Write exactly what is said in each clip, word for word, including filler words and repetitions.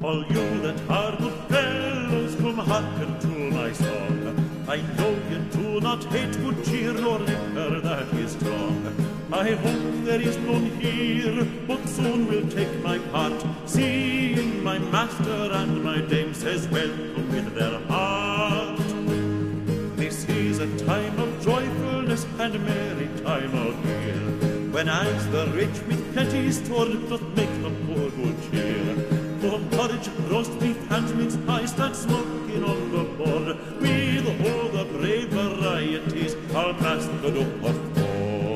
All you that are good fellows, come hearken to my song. I know you do not hate good cheer nor liquor that is strong. I hope there is none here, but soon will take my part, seeing my master and my dame says welcome in their heart. This is a time of joyfulness and merry time of year, when as the rich with plenty stored doth make the poor good cheer. From porridge, roast beef, and mince pies that smoking on the board, with all the brave varieties, our master doth afford.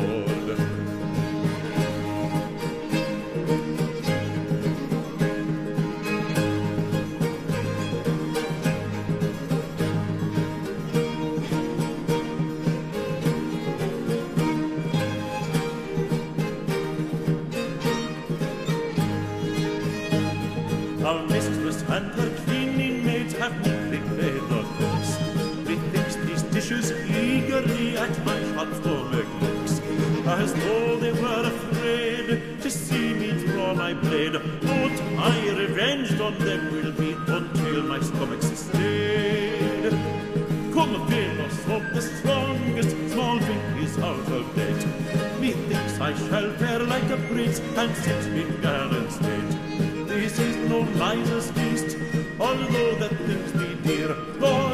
Our mistress and her cleaning maids have neatly played the cooks. Methinks these dishes eagerly at my shop stomach looks, as though they were afraid to see me draw my blade. But my revenge on them will be until my stomach's stayed. Come, fill us of the strongest, small drink is out of date. Methinks I shall fare like a prince and sit in gallant state. This is no miser's feast, although that things be dear. Lord,